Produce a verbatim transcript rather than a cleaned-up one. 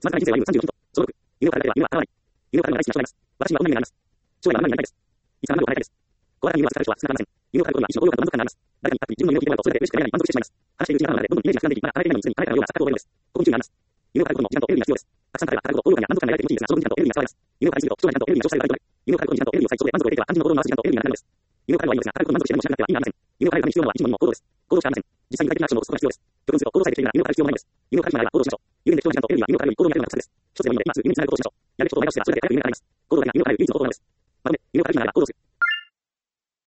つまずかない人生は有さんじゅうろくヒント。そのろく、犬を飼うだけでは犬は飼わない。犬を飼うのが大好きな人がいます。私はこんなになります。将来は何になりたいです。いつか何を飼いたいです。小型に犬は授かる人は少なくありません。犬を飼うことには一種の高揚感と満足感があります。誰かに言った自分の犬を聞いてもらうとそれだけ嬉しくて何々満足してしまいます。話しているうちに頭の中でどんどんイメージが膨らんでいき、まだ与えていないのにすでに彼からのような錯覚を覚えるのです。ここに注意があります。犬を飼うことも時間とエネルギーが必要です。たくさん飼えば飼うほど高揚感や満足感が得られて気持ちいいですが、その分時間とエネルギーが使われます。犬を飼いすぎると貴重な時間とエネルギーが消費される場合となる。犬を飼うことに時間とエネルギーを割いそこで満足を得ていては肝心の行動を回す時間とエネルギーがなくなるのです。犬を飼うのはいいのですが、飼うことに満足して何もしなくなっては意味がありません。犬を飼うために必要なのは一問にも行動です。行動しかありません。実際に具体的なアクションを起こすことが必要です。極論すると行動さえできているなら犬を飼う必要もないのです。犬を飼う暇があれば行動しましょう。有限で貴重な時間とエネルギーは犬を飼うより行動に充てるのが勝です。一つでもいいので、今すぐ犬につながることをしましょう。やるべきことを思い出したらそれで早く犬になります。行動が犬を飼う唯一の方法なのです。まとめ、犬を飼う暇があれば行動する。